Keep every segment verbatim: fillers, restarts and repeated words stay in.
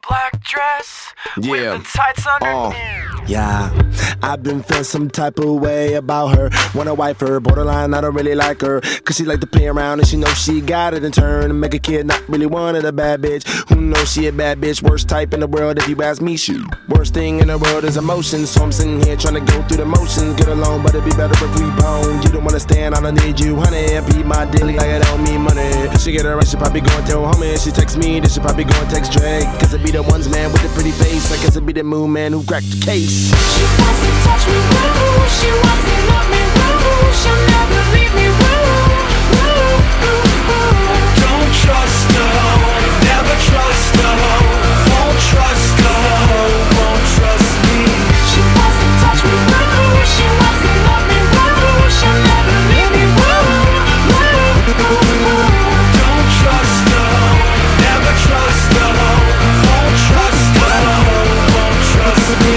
Black dress Yeah. with the tights underneath. Uh, yeah, I've been feeling some type of way about her. Wanna wife her, borderline, I don't really like her. Cause she like to play around and she knows she got it in turn. And make a kid not really wanted a bad bitch. Who knows she a bad bitch? Worst type in the world if you ask me, shoot. Worst thing in the world is emotion. So I'm sitting here trying to go through the motions. Get along, but it'd be better if we bone. You don't understand, I don't need you, honey. Be my daily like I don't mean money. She get her right, she probably go and tell homie. She text me, then she probably go and text Drake. Cause it be the ones, man, with the pretty face. I guess it be the moon man who cracked the case. She wants to touch me, woo. She wants to love me, woo. She'll never leave me, woo. Woo, woo, woo. Don't trust the hoe, never trust the hoe. Won't trust the hoe, won't trust me. She wants to touch me, woo. She wants to love me, woo. She'll never leave me, woo. Woo, woo, woo. Don't trust the hoe, never trust the hoe. Won't trust the hoe, won't trust me.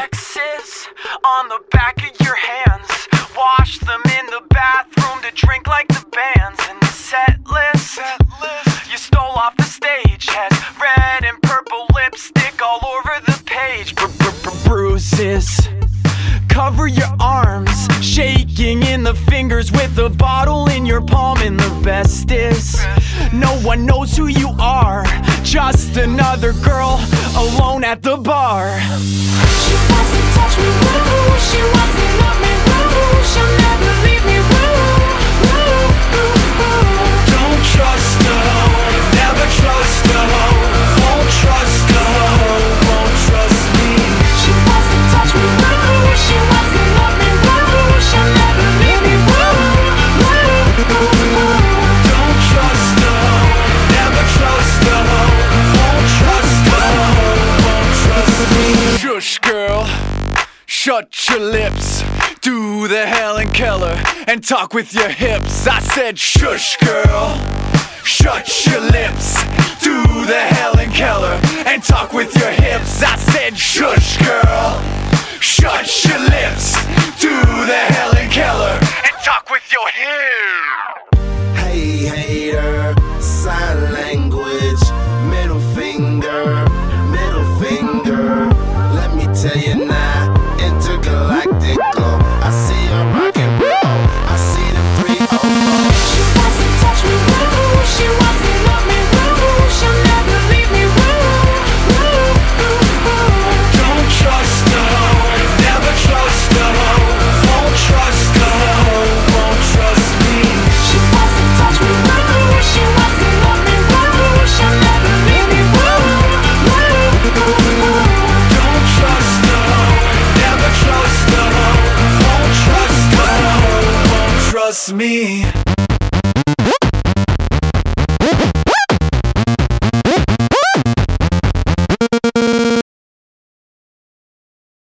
X's on the back of your hands. Wash them in the bathroom to drink like the bands. And the set list, you stole off the stage. Has red and purple lipstick all over the page. Bruises cover your arms, shaking in the fingers with a bottle in your palm. And the best is, no one knows who you are, just another girl alone at the bar. She wants to touch me, woo. She wants to love me, woo. She'll never leave me, woo. Woo, woo, woo. Don't trust the hoe, never trust the hoe. Won't trust the hoe, won't trust me. She wants to touch me, woo. She wants to love me, woo. She'll never leave me, woo. Woo, woo, woo. Don't trust the hoe, never trust the hoe. Won't trust the hoe, won't trust me. Shush girl, shut your lips. Do the Helen Keller and talk with your hips. I said shush girl, shut your lips. Do the Helen Keller and talk with your hips. I said shush girl, shut your lips. Do the Helen Keller and talk with your hips. Hey hater, sign language, middle finger, middle finger. Let me tell you now, intergalactic glow. I see a rock and roll, I see the three oh four. She wants to touch me, woo. She wants to love me, woo. She'll never leave me, woo. Woo, woo, woo. Don't trust the hoe, never trust the hoe. Won't trust the hoe, won't trust me. She wants to touch me, woo. She wants to love me, woo. She'll never leave me, woo. Woo, woo, woo. Don't trust the hoe, never trust the hoe. Won't trust the hoe, won't trust me.